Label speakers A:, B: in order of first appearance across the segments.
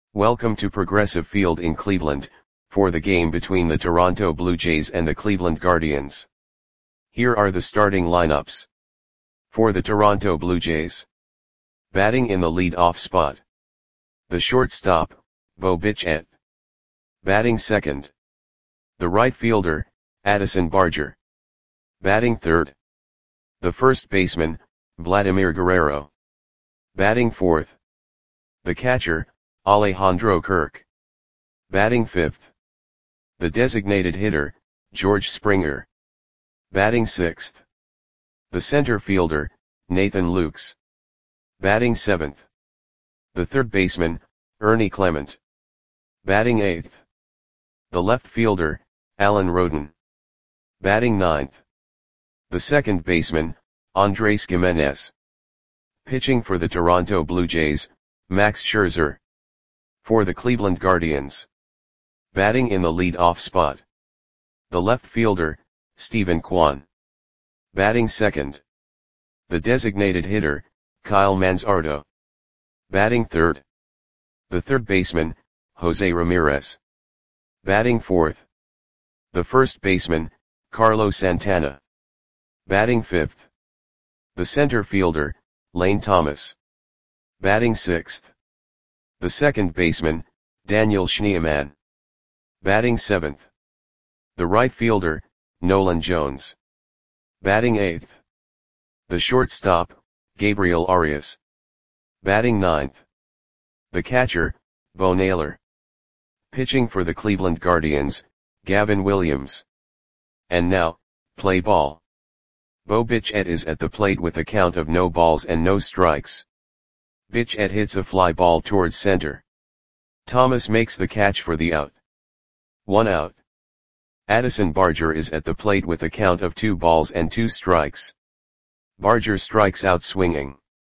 A: Welcome to Progressive Field in Cleveland, for the game between the Toronto Blue Jays and the Cleveland Guardians. Here are the starting lineups. For the Toronto Blue Jays. Batting in the lead-off spot. The shortstop, Bo Bichette. Batting second. The right fielder, Addison Barger. Batting third. The first baseman, Vladimir Guerrero. Batting fourth. The catcher, Alejandro Kirk. Batting fifth. The designated hitter, George Springer. Batting sixth. The center fielder, Nathan Lukes. Batting seventh. The third baseman, Ernie Clement. Batting eighth. The left fielder, Alan Roden. Batting ninth. The second baseman, Andres Gimenez. Pitching for the Toronto Blue Jays, Max Scherzer. For the Cleveland Guardians. Batting in the lead-off spot. The left fielder, Steven Kwan. Batting second. The designated hitter, Kyle Manzardo. Batting third. The third baseman, Jose Ramirez. Batting fourth. The first baseman, Carlos Santana. Batting fifth. The center fielder, Lane Thomas. Batting sixth. The second baseman, Daniel Schneemann. Batting seventh. The right fielder, Nolan Jones. Batting eighth. The shortstop, Gabriel Arias. Batting ninth. The catcher, Bo Naylor. Pitching for the Cleveland Guardians, Gavin Williams. And now, play ball. Bo Bichette is at the plate with a count of no balls and no strikes. Bichette hits a fly ball towards center. Thomas makes the catch for the out. 1 out. Addison Barger is at the plate with a count of 2 balls and 2 strikes. Barger strikes out swinging.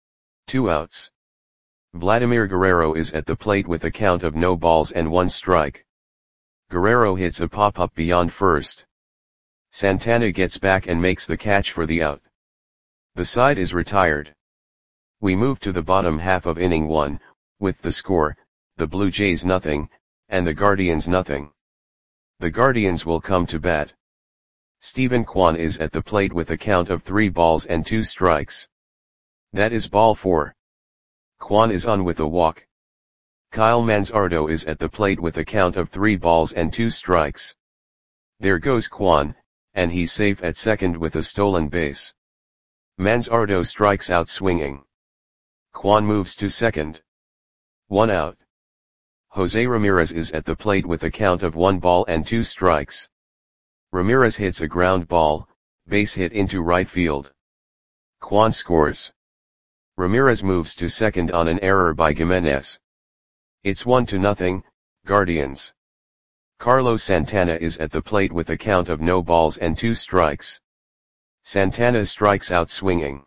A: 2 outs. Vladimir Guerrero is at the plate with a count of no balls and 1 strike. Guerrero hits a pop-up beyond first. Santana gets back and makes the catch for the out. The side is retired. We move to the bottom half of inning 1, with the score, the Blue Jays nothing, and the Guardians nothing. The Guardians will come to bat. Steven Kwan is at the plate with a count of 3 balls and 2 strikes. That is ball 4. Kwan is on with a walk. Kyle Manzardo is at the plate with a count of 3 balls and 2 strikes. There goes Kwan, and he's safe at second with a stolen base. Manzardo strikes out swinging. Kwan moves to second. 1 out. Jose Ramirez is at the plate with a count of 1 ball and 2 strikes. Ramirez hits a ground ball, base hit into right field. Kwan scores. Ramirez moves to second on an error by Gimenez. It's 1-0, Guardians. Carlos Santana is at the plate with a count of no balls and 2 strikes. Santana strikes out swinging.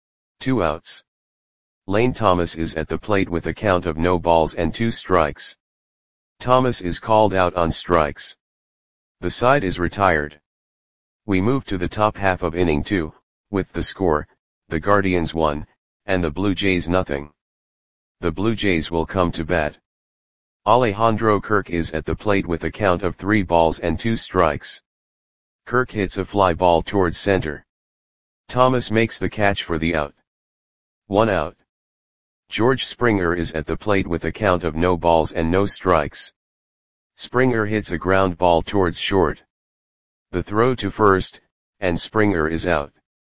A: 2 outs. Lane Thomas is at the plate with a count of no balls and 2 strikes. Thomas is called out on strikes. The side is retired. We move to the top half of inning 2, with the score, the Guardians 1, and the Blue Jays nothing. The Blue Jays will come to bat. Alejandro Kirk is at the plate with a count of 3 balls and 2 strikes. Kirk hits a fly ball towards center. Thomas makes the catch for the out. 1 out. George Springer is at the plate with a count of no balls and no strikes. Springer hits a ground ball towards short. The throw to first, and Springer is out.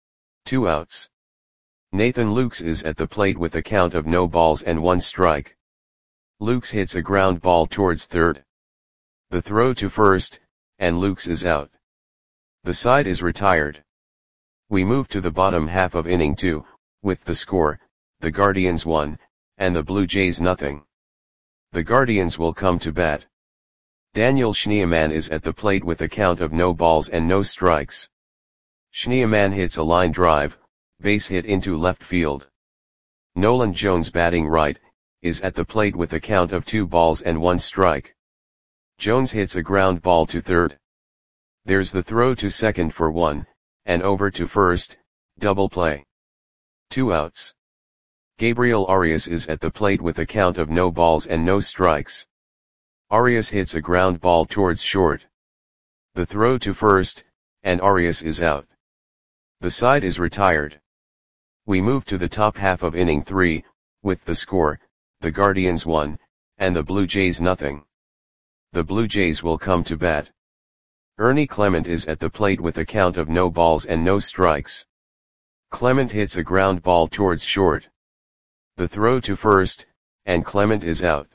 A: 2 outs. Nathan Lukes is at the plate with a count of no balls and 1 strike. Lukes hits a ground ball towards third. The throw to first, and Lukes is out. The side is retired. We move to the bottom half of inning 2, with the score, the Guardians 1, and the Blue Jays nothing. The Guardians will come to bat. Daniel Schneemann is at the plate with a count of no balls and no strikes. Schneemann hits a line drive, base hit into left field. Nolan Jones, batting right, is at the plate with a count of 2 balls and 1 strike. Jones hits a ground ball to third. There's the throw to second for 1, and over to first, double play. 2 outs. Gabriel Arias is at the plate with a count of no balls and no strikes. Arias hits a ground ball towards short. The throw to first, and Arias is out. The side is retired. We move to the top half of inning 3, with the score, the Guardians 1, and the Blue Jays nothing. The Blue Jays will come to bat. Ernie Clement is at the plate with a count of no balls and no strikes. Clement hits a ground ball towards short. The throw to first, and Clement is out.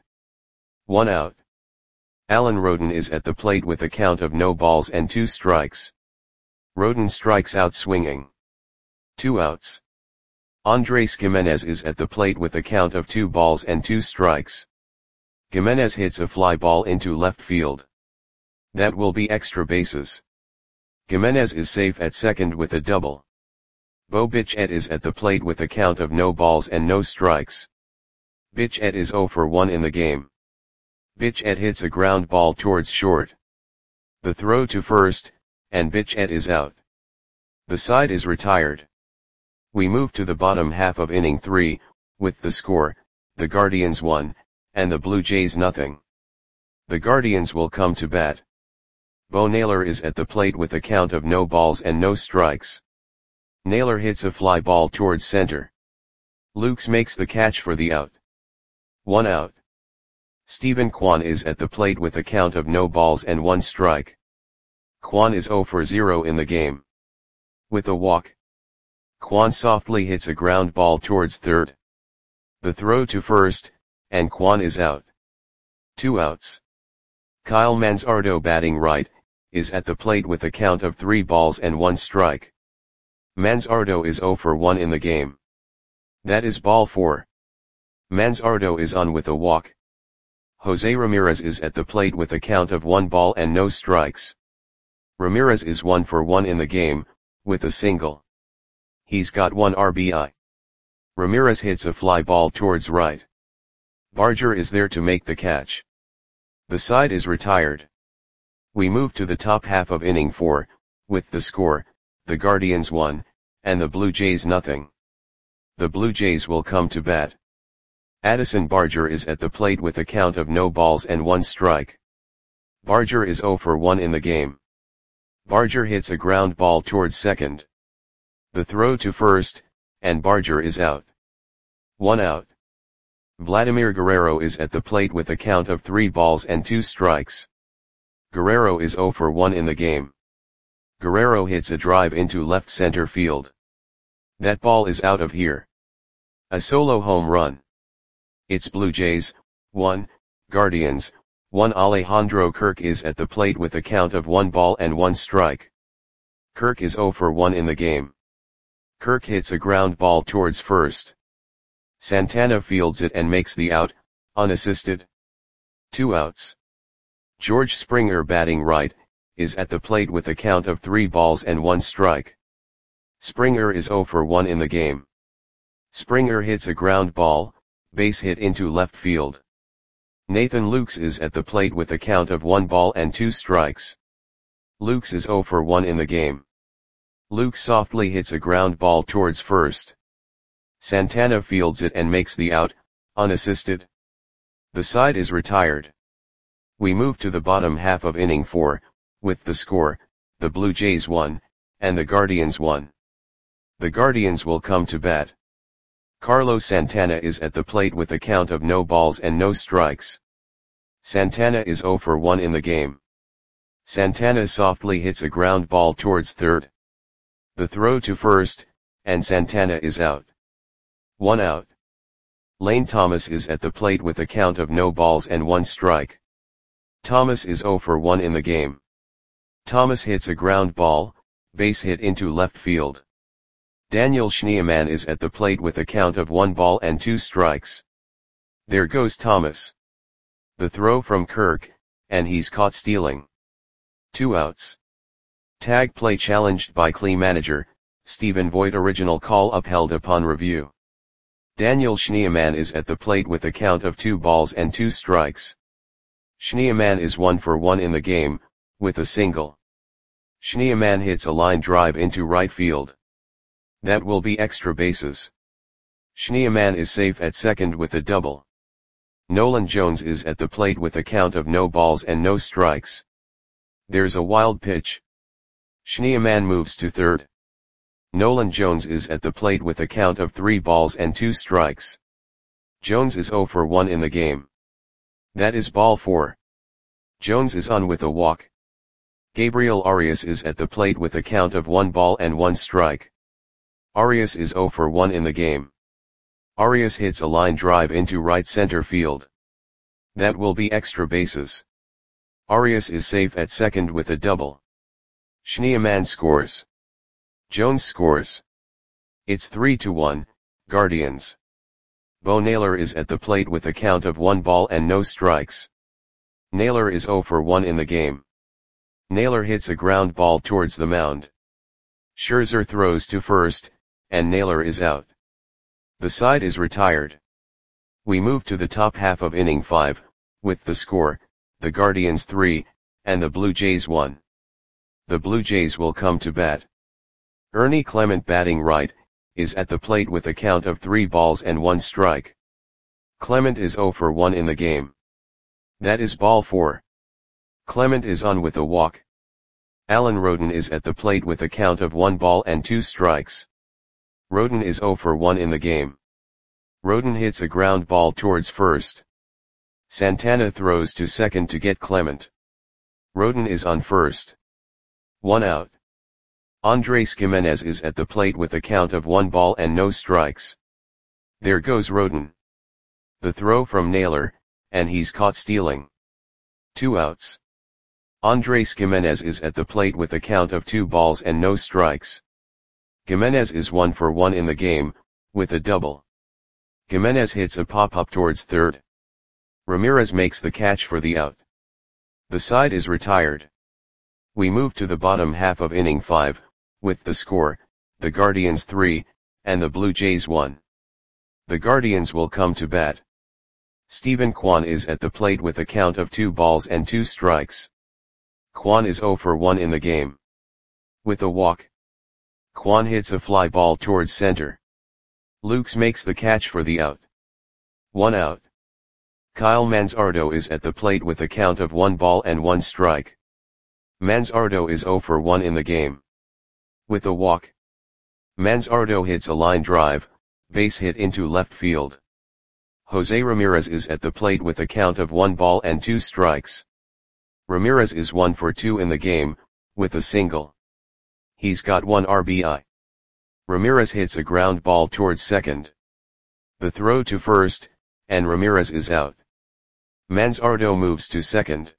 A: 1 out. Alan Roden is at the plate with a count of no balls and 2 strikes. Roden strikes out swinging. 2 outs. Andres Gimenez is at the plate with a count of 2 balls and 2 strikes. Gimenez hits a fly ball into left field. That will be extra bases. Gimenez is safe at second with a double. Bo Bichette is at the plate with a count of no balls and no strikes. Bichette is 0 for 1 in the game. Bichette hits a ground ball towards short. The throw to first, and Bichette is out. The side is retired. We move to the bottom half of inning 3, with the score, the Guardians 1, and the Blue Jays nothing. The Guardians will come to bat. Bo Naylor is at the plate with a count of no balls and no strikes. Naylor hits a fly ball towards center. Lukes makes the catch for the out. 1 out. Stephen Kwan is at the plate with a count of no balls and 1 strike. Kwan is 0 for 0 in the game. With a walk, Kwan softly hits a ground ball towards third. The throw to first, and Kwan is out. 2 outs. Kyle Manzardo, batting right, is at the plate with a count of 3 balls and 1 strike. Manzardo is 0 for 1 in the game. That is ball 4. Manzardo is on with a walk. Jose Ramirez is at the plate with a count of 1 ball and no strikes. Ramirez is 1 for 1 in the game, with a single. He's got 1 RBI. Ramirez hits a fly ball towards right. Barger is there to make the catch. The side is retired. We move to the top half of inning 4, with the score, the Guardians 1, and the Blue Jays nothing. The Blue Jays will come to bat. Addison Barger is at the plate with a count of no balls and 1 strike. Barger is 0 for 1 in the game. Barger hits a ground ball towards second. The throw to first, and Barger is out. 1 out. Vladimir Guerrero is at the plate with a count of 3 balls and 2 strikes. Guerrero is 0 for 1 in the game. Guerrero hits a drive into left center field. That ball is out of here. A solo home run. It's Blue Jays, 1, Guardians, 1. Alejandro Kirk is at the plate with a count of 1 ball and 1 strike. Kirk is 0 for 1 in the game. Kirk hits a ground ball towards first. Santana fields it and makes the out, unassisted. 2 outs. George Springer, batting right, is at the plate with a count of 3 balls and 1 strike. Springer is 0 for 1 in the game. Springer hits a ground ball, base hit into left field. Nathan Lukes is at the plate with a count of 1 ball and 2 strikes. Lukes is 0 for 1 in the game. Lukes softly hits a ground ball towards first. Santana fields it and makes the out, unassisted. The side is retired. We move to the bottom half of inning 4, with the score, the Blue Jays 1, and the Guardians 1. The Guardians will come to bat. Carlos Santana is at the plate with a count of no balls and no strikes. Santana is 0 for 1 in the game. Santana softly hits a ground ball towards third. The throw to first, and Santana is out. 1 out. Lane Thomas is at the plate with a count of no balls and 1 strike. Thomas is 0 for 1 in the game. Thomas hits a ground ball, base hit into left field. Daniel Schneemann is at the plate with a count of 1 ball and 2 strikes. There goes Thomas. The throw from Kirk, and he's caught stealing. 2 outs. Tag play challenged by Clee manager, Stephen Voigt. Original call upheld upon review. Daniel Schneemann is at the plate with a count of 2 balls and 2 strikes. Schneemann is 1 for 1 in the game, with a single. Schneemann hits a line drive into right field. That will be extra bases. Schneemann is safe at second with a double. Nolan Jones is at the plate with a count of no balls and no strikes. There's a wild pitch. Schneemann moves to third. Nolan Jones is at the plate with a count of 3 balls and 2 strikes. Jones is 0 for 1 in the game. That is ball 4. Jones is on with a walk. Gabriel Arias is at the plate with a count of 1 ball and 1 strike. Arias is 0 for 1 in the game. Arias hits a line drive into right center field. That will be extra bases. Arias is safe at second with a double. Schneemann scores. Jones scores. It's 3-1, Guardians. Bo Naylor is at the plate with a count of 1 ball and no strikes. Naylor is 0 for 1 in the game. Naylor hits a ground ball towards the mound. Scherzer throws to first, and Naylor is out. The side is retired. We move to the top half of inning 5, with the score, the Guardians 3, and the Blue Jays 1. The Blue Jays will come to bat. Ernie Clement, batting right, is at the plate with a count of 3 balls and 1 strike. Clement is 0 for 1 in the game. That is ball 4. Clement is on with a walk. Alan Roden is at the plate with a count of 1 ball and 2 strikes. Roden is 0 for 1 in the game. Roden hits a ground ball towards first. Santana throws to second to get Clement. Roden is on first. 1 out. Andres Gimenez is at the plate with a count of 1 ball and no strikes. There goes Roden. The throw from Naylor, and he's caught stealing. 2 outs. Andres Gimenez is at the plate with a count of 2 balls and no strikes. Gimenez is 1 for 1 in the game, with a double. Gimenez hits a pop-up towards third. Ramirez makes the catch for the out. The side is retired. We move to the bottom half of inning 5, with the score, the Guardians 3, and the Blue Jays 1. The Guardians will come to bat. Stephen Kwan is at the plate with a count of 2 balls and 2 strikes. Kwan is 0 for 1 in the game. With a walk. Kwan hits a fly ball towards center. Lukes makes the catch for the out. 1 out. Kyle Manzardo is at the plate with a count of 1 ball and 1 strike. Manzardo is 0 for 1 in the game. With a walk. Manzardo hits a line drive, base hit into left field. Jose Ramirez is at the plate with a count of 1 ball and 2 strikes. Ramirez is 1 for 2 in the game, with a single. He's got 1 RBI. Ramirez hits a ground ball towards second. The throw to first, and Ramirez is out. Manzardo moves to second.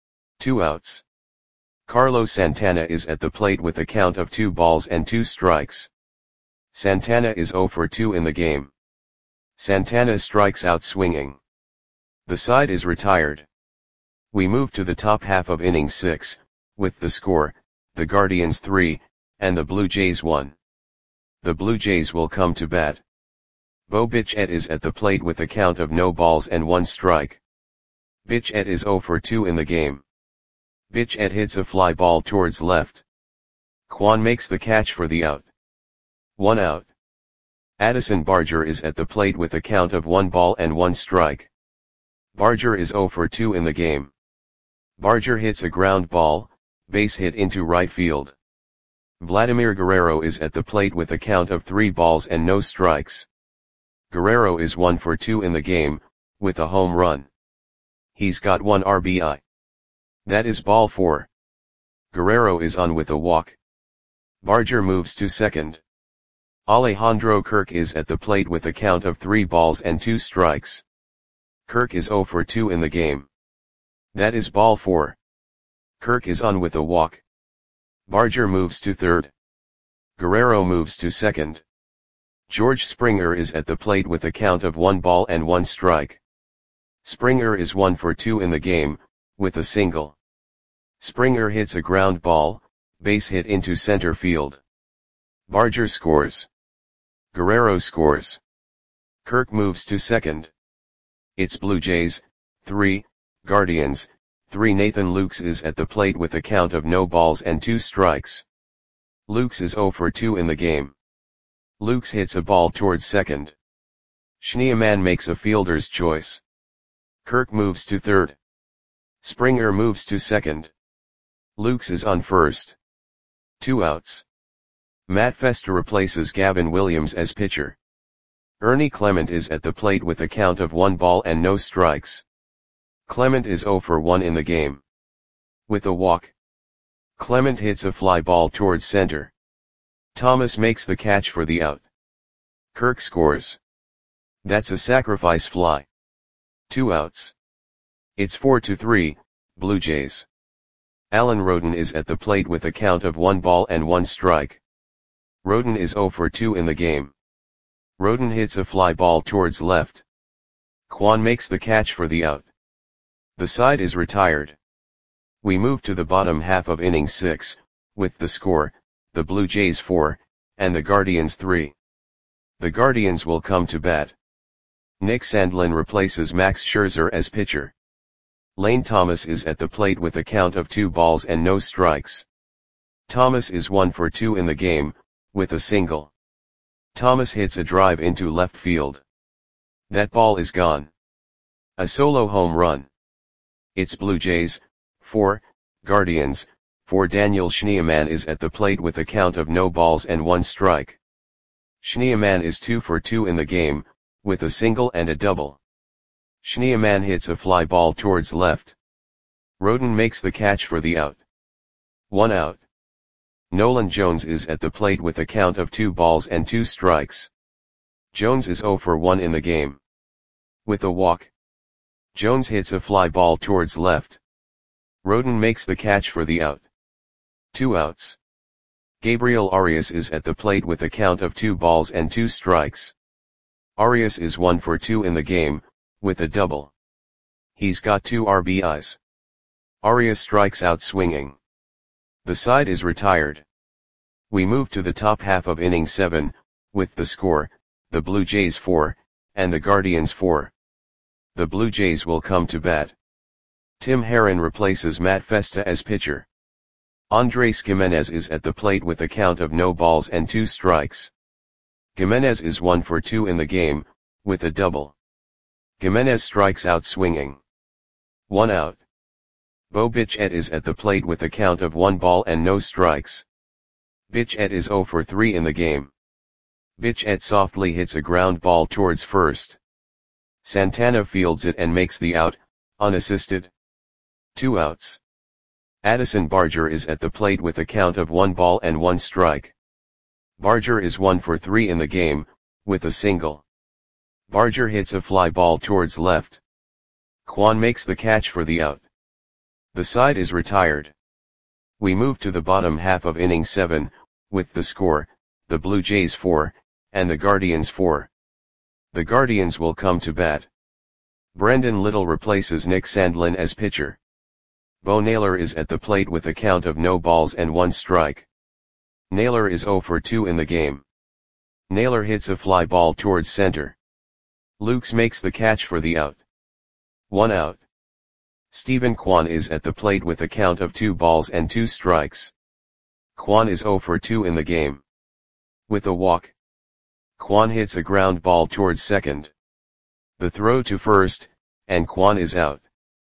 A: 2 outs. Carlos Santana is at the plate with a count of 2 balls and 2 strikes. Santana is 0 for 2 in the game. Santana strikes out swinging. The side is retired. We move to the top half of inning 6, with the score, the Guardians 3, and the Blue Jays 1. The Blue Jays will come to bat. Bo Bichette is at the plate with a count of no balls and 1 strike. Bichette is 0 for 2 in the game. Bichette hits a fly ball towards left. Kwan makes the catch for the out. 1 out. Addison Barger is at the plate with a count of 1 ball and 1 strike. Barger is 0 for 2 in the game. Barger hits a ground ball, base hit into right field. Vladimir Guerrero is at the plate with a count of 3 balls and no strikes. Guerrero is 1 for 2 in the game, with a home run. He's got 1 RBI. That is ball 4. Guerrero is on with a walk. Barger moves to second. Alejandro Kirk is at the plate with a count of 3 balls and 2 strikes. Kirk is 0 for 2 in the game. That is ball 4. Kirk is on with a walk. Barger moves to third. Guerrero moves to second. George Springer is at the plate with a count of 1 ball and 1 strike. Springer is 1 for 2 in the game, with a single. Springer hits a ground ball, base hit into center field. Barger scores. Guerrero scores. Kirk moves to second. It's Blue Jays, 3, Guardians, 3. Nathan Lukes is at the plate with a count of no balls and 2 strikes. Lukes is 0 for 2 in the game. Lukes hits a ball towards second. Schneemann makes a fielder's choice. Kirk moves to third. Springer moves to second. Lukes is on first. 2 outs. Matt Festa replaces Gavin Williams as pitcher. Ernie Clement is at the plate with a count of 1 ball and no strikes. Clement is 0 for 1 in the game. With a walk, Clement hits a fly ball towards center. Thomas makes the catch for the out. Kirk scores. That's a sacrifice fly. 2 outs. It's 4-3, Blue Jays. Alan Roden is at the plate with a count of 1 ball and 1 strike. Roden is 0 for 2 in the game. Roden hits a fly ball towards left. Kwan makes the catch for the out. The side is retired. We move to the bottom half of inning 6, with the score, the Blue Jays 4, and the Guardians 3. The Guardians will come to bat. Nick Sandlin replaces Max Scherzer as pitcher. Lane Thomas is at the plate with a count of 2 balls and no strikes. Thomas is 1 for 2 in the game, with a single. Thomas hits a drive into left field. That ball is gone. A solo home run. It's Blue Jays, 4, Guardians, 4. Daniel Schneemann is at the plate with a count of no balls and 1 strike. Schneemann is 2 for 2 in the game, with a single and a double. Schneemann hits a fly ball towards left. Roden makes the catch for the out. 1 out. Nolan Jones is at the plate with a count of 2 balls and 2 strikes. Jones is 0 for 1 in the game. With a walk, Jones hits a fly ball towards left. Roden makes the catch for the out. 2 outs. Gabriel Arias is at the plate with a count of 2 balls and 2 strikes. Arias is 1 for 2 in the game, with a double. He's got 2 RBIs. Arias strikes out swinging. The side is retired. We move to the top half of inning 7, with the score, the Blue Jays 4, and the Guardians 4. The Blue Jays will come to bat. Tim Herrin replaces Matt Festa as pitcher. Andres Gimenez is at the plate with a count of no balls and 2 strikes. Gimenez is 1 for 2 in the game, with a double. Gimenez strikes out swinging. 1 out. Bo Bichette is at the plate with a count of 1 ball and no strikes. Bichette is 0 for 3 in the game. Bichette softly hits a ground ball towards first. Santana fields it and makes the out, unassisted. 2 outs. Addison Barger is at the plate with a count of 1 ball and 1 strike. Barger is 1 for 3 in the game, with a single. Barger hits a fly ball towards left. Kwan makes the catch for the out. The side is retired. We move to the bottom half of inning 7, with the score, the Blue Jays 4, and the Guardians 4. The Guardians will come to bat. Brendan Little replaces Nick Sandlin as pitcher. Bo Naylor is at the plate with a count of no balls and 1 strike. Naylor is 0 for 2 in the game. Naylor hits a fly ball towards center. Lukes makes the catch for the out. 1 out. Stephen Kwan is at the plate with a count of 2 balls and 2 strikes. Kwan is 0 for 2 in the game. With a walk, Kwan hits a ground ball towards second. The throw to first, and Kwan is out.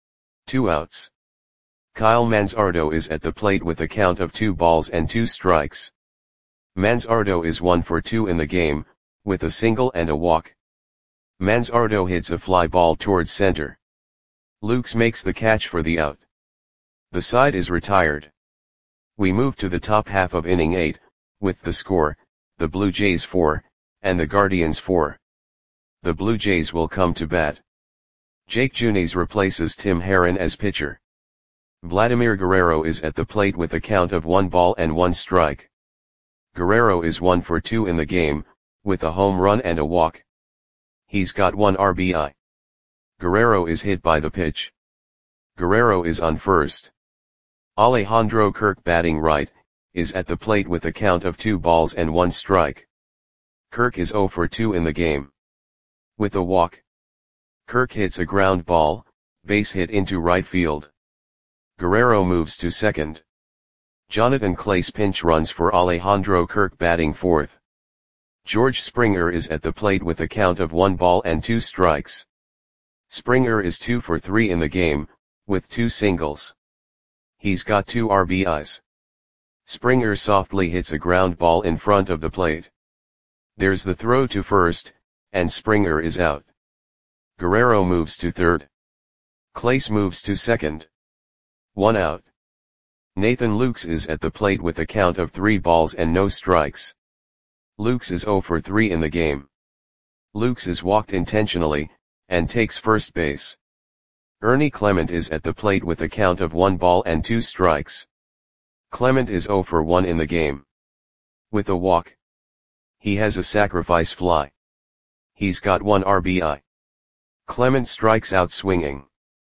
A: 2 outs. Kyle Manzardo is at the plate with a count of 2 balls and 2 strikes. Manzardo is 1 for 2 in the game, with a single and a walk. Manzardo hits a fly ball towards center. Lukes makes the catch for the out. The side is retired. We move to the top half of inning 8, with the score, the Blue Jays 4, and the Guardians 4. The Blue Jays will come to bat. Jake Junis replaces Tim Herrin as pitcher. Vladimir Guerrero is at the plate with a count of 1 ball and 1 strike. Guerrero is 1 for 2 in the game, with a home run and a walk. He's got 1 RBI. Guerrero is hit by the pitch. Guerrero is on first. Alejandro Kirk, batting right, is at the plate with a count of 2 balls and 1 strike. Kirk is 0 for 2 in the game. With a walk, Kirk hits a ground ball, base hit into right field. Guerrero moves to second. Jonathan Clase pinch runs for Alejandro Kirk, batting fourth. George Springer is at the plate with a count of 1 ball and 2 strikes. Springer is 2 for 3 in the game, with 2 singles. He's got 2 RBIs. Springer softly hits a ground ball in front of the plate. There's the throw to first, and Springer is out. Guerrero moves to third. Clace moves to second. 1 out. Nathan Lukes is at the plate with a count of 3 balls and no strikes. Lukes is 0 for 3 in the game. Lukes is walked intentionally, and takes first base. Ernie Clement is at the plate with a count of 1 ball and 2 strikes. Clement is 0 for 1 in the game. With a walk. He has a sacrifice fly. He's got 1 RBI. Clement strikes out swinging.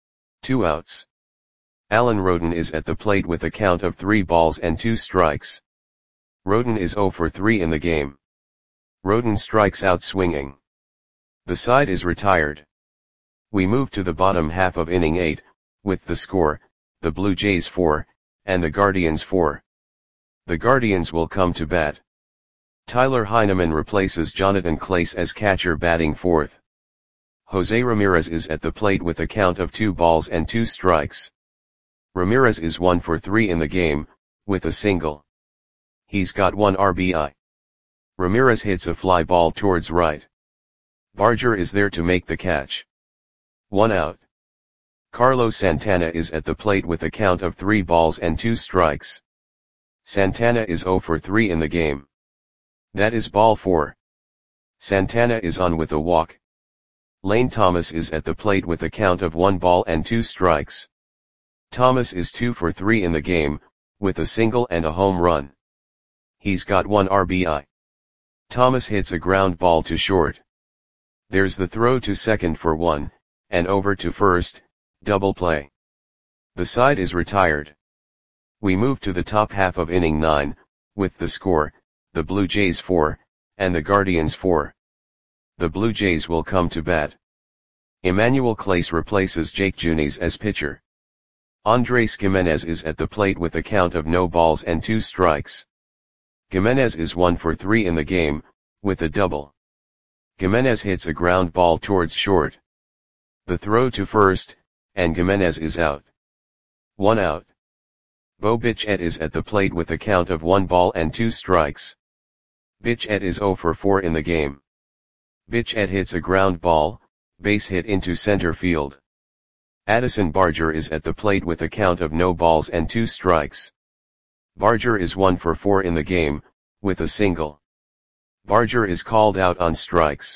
A: 2 outs. Alan Roden is at the plate with a count of 3 balls and 2 strikes. Roden is 0 for 3 in the game. Roden strikes out swinging. The side is retired. We move to the bottom half of inning 8, with the score, the Blue Jays 4, and the Guardians 4. The Guardians will come to bat. Tyler Heineman replaces Jonathan Clace as catcher batting fourth. Jose Ramirez is at the plate with a count of 2 balls and 2 strikes. Ramirez is 1 for 3 in the game, with a single. He's got 1 RBI. Ramirez hits a fly ball towards right. Barger is there to make the catch. 1 out. Carlos Santana is at the plate with a count of 3 balls and 2 strikes. Santana is 0 for 3 in the game. That is ball 4. Santana is on with a walk. Lane Thomas is at the plate with a count of 1 ball and 2 strikes. Thomas is 2 for 3 in the game, with a single and a home run. He's got 1 RBI. Thomas hits a ground ball to short. There's the throw to second for 1, and over to first, double play. The side is retired. We move to the top half of inning 9, with the score, the Blue Jays 4, and the Guardians 4. The Blue Jays will come to bat. Emmanuel Clace replaces Jake Junis as pitcher. Andres Gimenez is at the plate with a count of no balls and 2 strikes. Gimenez is 1 for 3 in the game, with a double. Gimenez hits a ground ball towards short. The throw to first, and Gimenez is out. 1 out. Bo Bichette is at the plate with a count of 1 ball and 2 strikes. Bichette is 0 for 4 in the game. Bichette hits a ground ball, base hit into center field. Addison Barger is at the plate with a count of no balls and 2 strikes. Barger is 1 for 4 in the game, with a single. Barger is called out on strikes.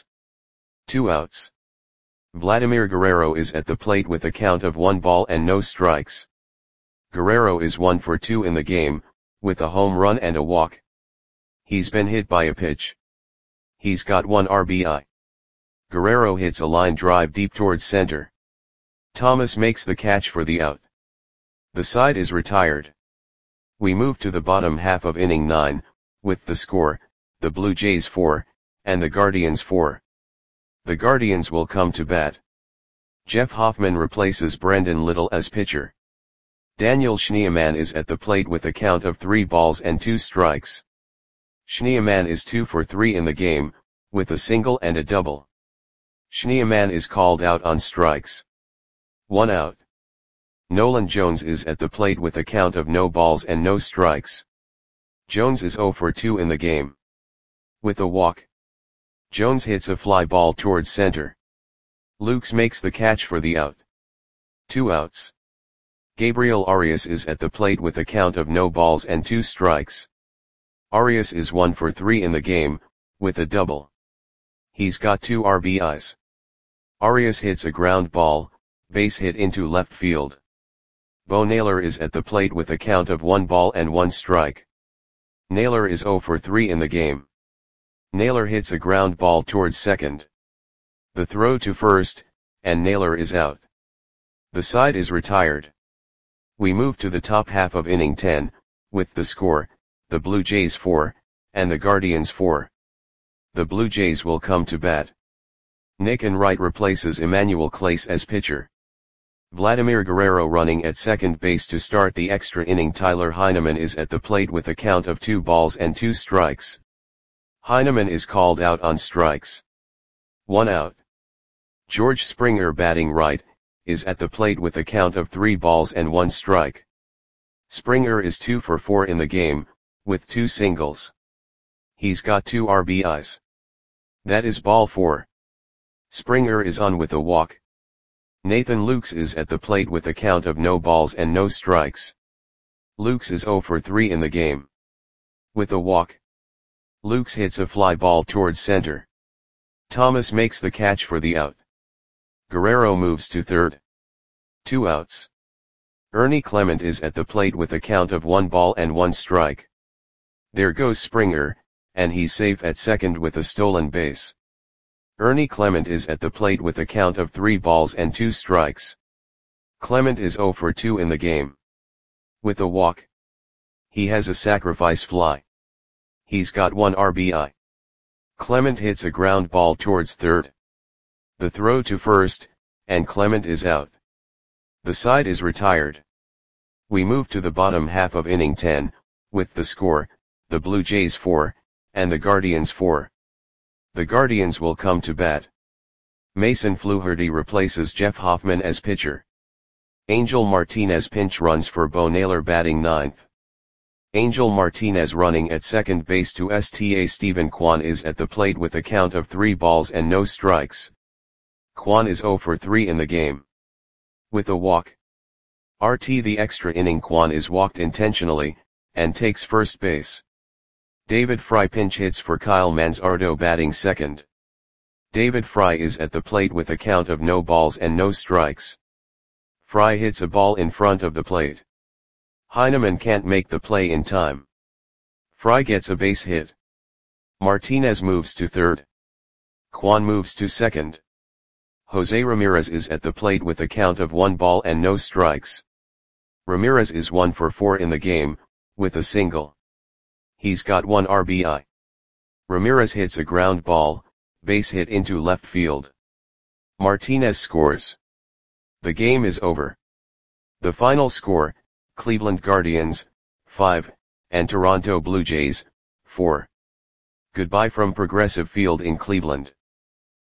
A: 2 outs. Vladimir Guerrero is at the plate with a count of 1 ball and no strikes. Guerrero is 1 for 2 in the game, with a home run and a walk. He's been hit by a pitch. He's got 1 RBI. Guerrero hits a line drive deep towards center. Thomas makes the catch for the out. The side is retired. We move to the bottom half of inning 9, with the score, the Blue Jays 4, and the Guardians 4. The Guardians will come to bat. Jeff Hoffman replaces Brendan Little as pitcher. Daniel Schneemann is at the plate with a count of 3 balls and 2 strikes. Schneemann is 2 for 3 in the game, with a single and a double. Schneemann is called out on strikes. 1 out. Nolan Jones is at the plate with a count of no balls and no strikes. Jones is 0 for 2 in the game. With a walk. Jones hits a fly ball towards center. Lukes makes the catch for the out. 2 outs. Gabriel Arias is at the plate with a count of no balls and 2 strikes. Arias is 1 for 3 in the game, with a double. He's got 2 RBIs. Arias hits a ground ball, base hit into left field. Bo Naylor is at the plate with a count of 1 ball and 1 strike. Naylor is 0 for 3 in the game. Naylor hits a ground ball towards second. The throw to first, and Naylor is out. The side is retired. We move to the top half of inning 10, with the score, the Blue Jays 4, and the Guardians 4. The Blue Jays will come to bat. Nick Enright replaces Emmanuel Clace as pitcher. Vladimir Guerrero running at second base to start the extra inning. Tyler Heineman is at the plate with a count of 2 balls and 2 strikes. Heineman is called out on strikes. 1 out. George Springer, batting right, is at the plate with a count of 3 balls and 1 strike. Springer is 2 for 4 in the game, with 2 singles. He's got 2 RBIs. That is ball 4. Springer is on with a walk. Nathan Lukes is at the plate with a count of no balls and no strikes. Lukes is 0 for 3 in the game. With a walk, Lukes hits a fly ball towards center. Thomas makes the catch for the out. Guerrero moves to third. 2 outs. Ernie Clement is at the plate with a count of 1 ball and 1 strike. There goes Springer, and he's safe at second with a stolen base. Ernie Clement is at the plate with a count of 3 balls and 2 strikes. Clement is 0 for 2 in the game. With a walk, he has a sacrifice fly. He's got 1 RBI. Clement hits a ground ball towards third. The throw to first, and Clement is out. The side is retired. We move to the bottom half of inning 10, with the score, the Blue Jays 4, and the Guardians 4. The Guardians will come to bat. Mason Fluharty replaces Jeff Hoffman as pitcher. Angel Martinez pinch runs for Bo Naylor, batting ninth. Angel Martinez running at second base to STA. Stephen Kwan is at the plate with a count of 3 balls and no strikes. Kwan is 0 for 3 in the game. With a walk, RT the extra inning, Kwan is walked intentionally, and takes first base. David Fry pinch hits for Kyle Manzardo, batting second. David Fry is at the plate with a count of no balls and no strikes. Fry hits a ball in front of the plate. Heineman can't make the play in time. Fry gets a base hit. Martinez moves to third. Kwan moves to second. Jose Ramirez is at the plate with a count of 1 ball and no strikes. Ramirez is 1 for 4 in the game, with a single. He's got 1 RBI. Ramirez hits a ground ball, base hit into left field. Martinez scores. The game is over. The final score, Cleveland Guardians, 5, and Toronto Blue Jays, 4. Goodbye from Progressive Field in Cleveland.